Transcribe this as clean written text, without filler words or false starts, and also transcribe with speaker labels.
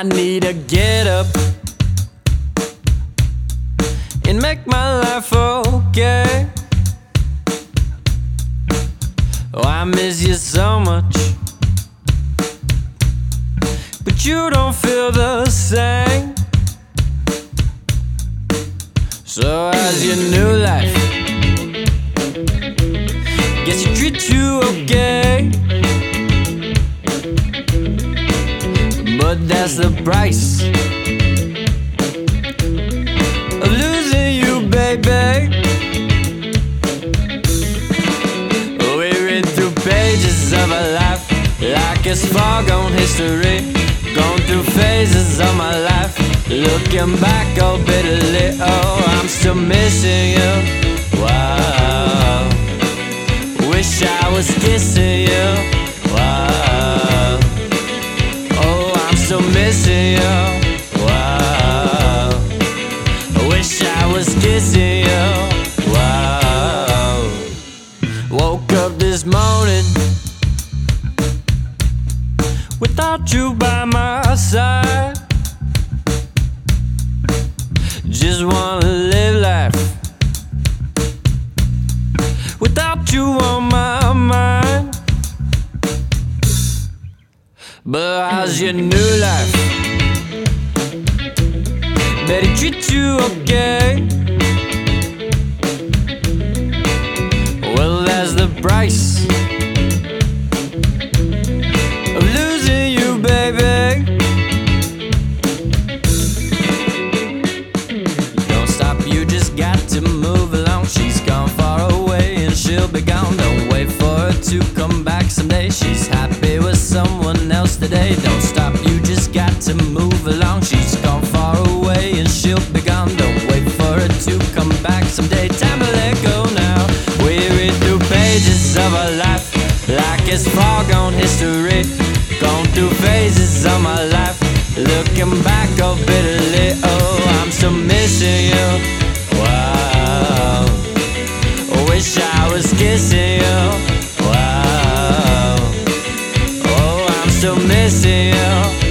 Speaker 1: need to get up and make my life okay. Oh, I miss you so much, but you don't feel the same. So how's your new life? Guess it treats you okay, but that's the price of losing you, baby. We read through pages of our life like it's foregone history. Gone through phases of my life, looking back all bitterly. Oh, I'm still missing you. Wow, wish I was kissing you. Wow, oh, I'm still missing you. Wow, I wish I was kissing you. Wow, woke up this morning without you by my side. Just wanna live life without you on my mind. But how's your new life? Bet it treats you okay. Well, that's the price of losing you, baby. Don't stop, you just got to move along. She's gone far away and she'll be gone. Don't wait for her to come back someday. She's happy with someone else today. Don't stop, you just got to move along. She's gone far away and she'll be gone. Don't wait for her to come back someday. Time to let go now. We read through pages of our life like it's foregone history. Gone through phases of my life, looking back all bitterly. Oh, I'm still missing you. Wow, I wish I was kissing you. Wow, oh, I'm still missing you.